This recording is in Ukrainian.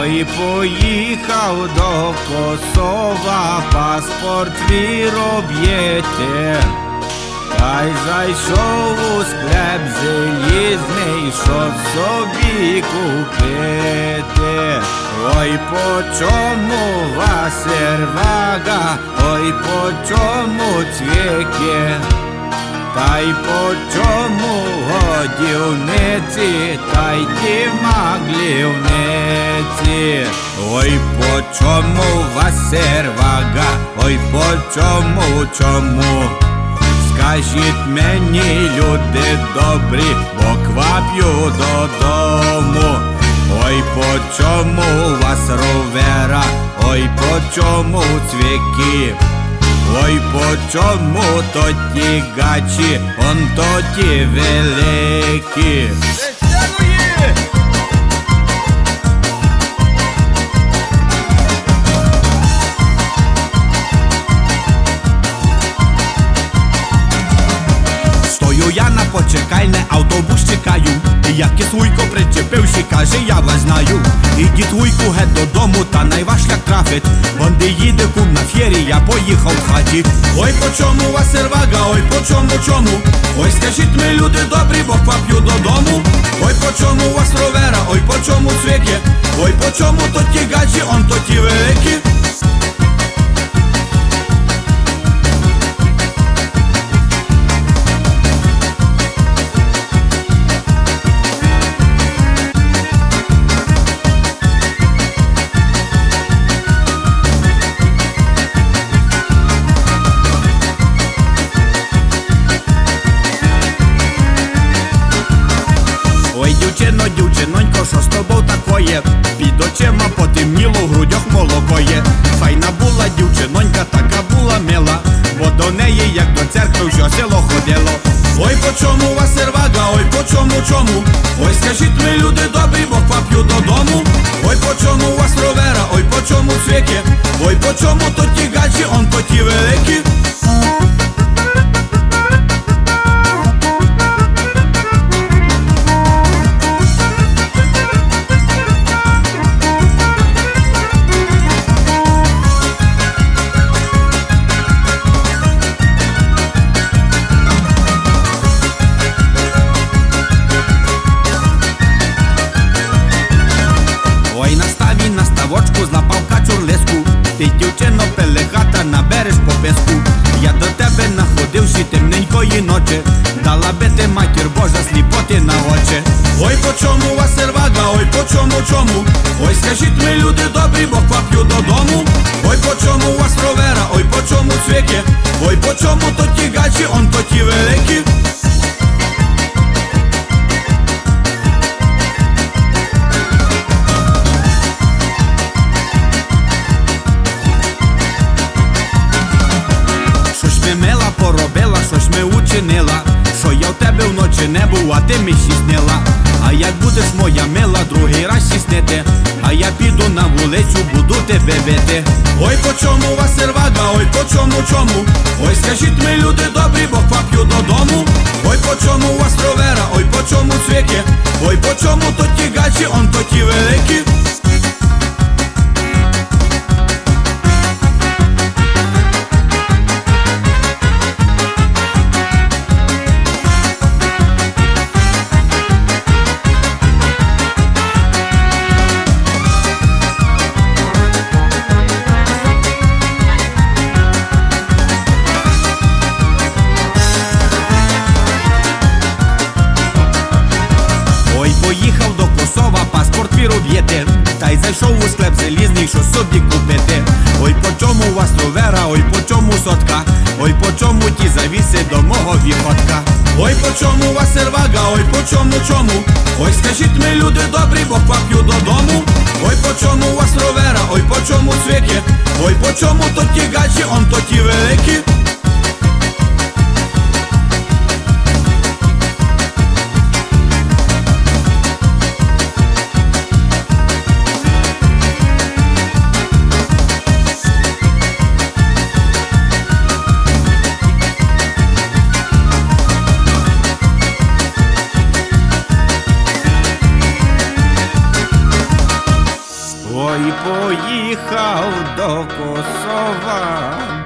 Ой, поїхав до Косова, паспорт твій роб'єте, та й зайшов у склеп залізний, що собі купити. Ой, по чому вас сервага, ой, по чому цвіки, та й по чому годівниці, та й ті маглівниці. Ой, по чому вас сервага, ой, по чому? Скажіть мені, люди добрі, бо квап'ю додому. Ой, по чому вас ровера, ой, по чому цвіки, ой, по чому то ті гачі, он то ті великі. Стою я на почекальне, автобус чекаю, і як кислуйко причепивши, каже, я вас знаю. Ідіть вуйку геть додому, та най ваш шлях трафить, бонди їде кум на фєрі, я поїхав в хаті. Ой, по чому вас сервага, ой, по чому? Ой, скажіть ми, люди добрі, бо квап'ю додому. Ой, по чому вас ровера, ой, по чому цвіки, ой, по чому то ті гачі, он то ті великі. Дівчинонько, що з тобою такое? Під очима потемніло, в грудях молоко є. Файна була дівчинонька, така була мила, бо до неї, як до церкви, що село ходило. Ой, по чому вас сервага, ой, по чому? Ой, скажіть ми, люди добрі, бо квап'ю додому. Ой, по чому вас ровера, ой, по чому цвіки, ой, по чому то ті гачі, он то ті великі. Ой, наставі на ставочку, злапав качур лиску, ти, дівчино, пелехата, набереш по писку. Я до тебе находивши темненької ночі, дала би ти, матір Божа, сліпоти на очі. Ой, по чому вас сервага, ой, по чому? Ой, скажіть ми, люди добрі, бо квап'ю додому. Ой, по чому вас ровера, ой, по чому цвіки, ой, по чому то ті гачі, он то ті великі. Мила поробила, що ж ми учинила, що я в тебе вночі не був, а ти мені снила. А як будеш моя мила другий раз снити, а я піду на вулицю, буду тебе бити. Ой, по чому вас сервага, ой, по чому? Ой, скажіть ми, люди добрі, бо квап'ю додому. Ой, по чому вас ровера, ой, по чому цвіки, ой, по чому то ті гачі, он то ті великі. Поїхав до Косова, паспорт твій роб'єте, та й зайшов у склеп залізний, що собі купити. Ой, по чому вас ровера, ой, по чому сотка, ой, по чому ті завіси до мого віходка. Ой, по чому вас сервага, ой, по чому? Ой, скажіть ми, люди добрі, бо квап'ю додому. Ой, по чому вас ровера, ой, по чому цвіки, ой, по чому то ті гачі, он то ті великі. ой поїхав до Косова.